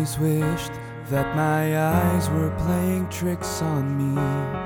always wished that my eyes were playing tricks on me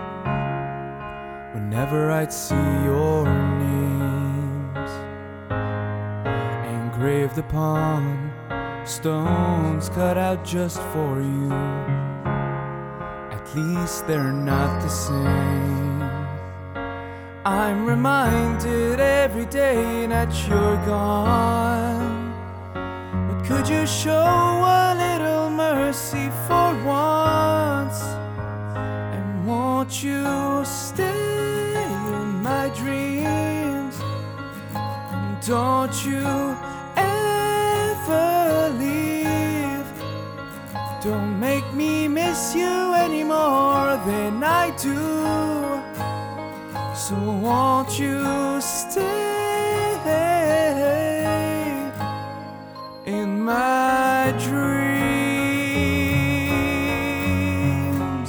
whenever I'd see your names engraved upon stones cut out just for you. At least they're not the same. I'm reminded every day that you're gone. But could you show a little mercy for once? And won't you stay in my dreams? And don't you ever leave. Don't make me miss you any more than I do. So won't you stay in my dreams?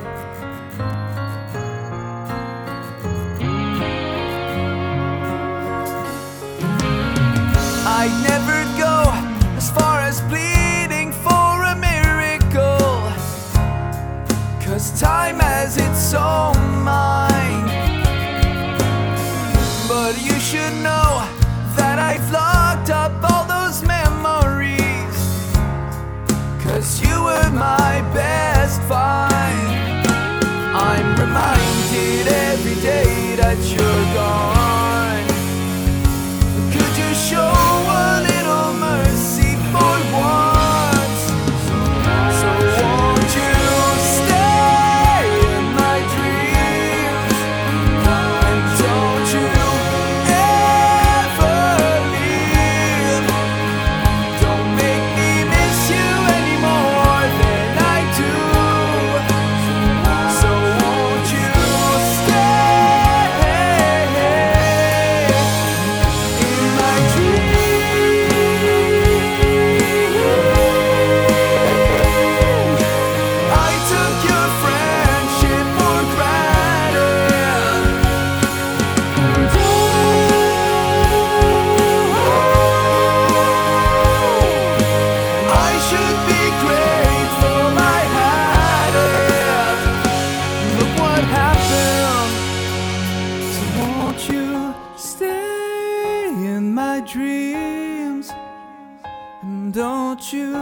I'd never go as far as pleading for a miracle, 'cause time has its own mind. But you should know that I've locked up all those memories, 'cause you were my best find. I'm reminded every day that you're gone. Could you show a little mercy for once? So won't you stay in my dreams? And don't you ever leave. Don't make me miss you any more than I do. So won't you stay in my dreams? I took your friendship for granted. I should be grateful I had it. Look what happened. So won't you stay in my dreams? And don't you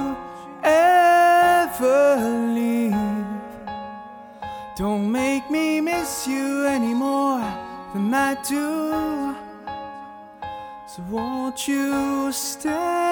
ever leave. Don't make me miss you any more than I do. So won't you stay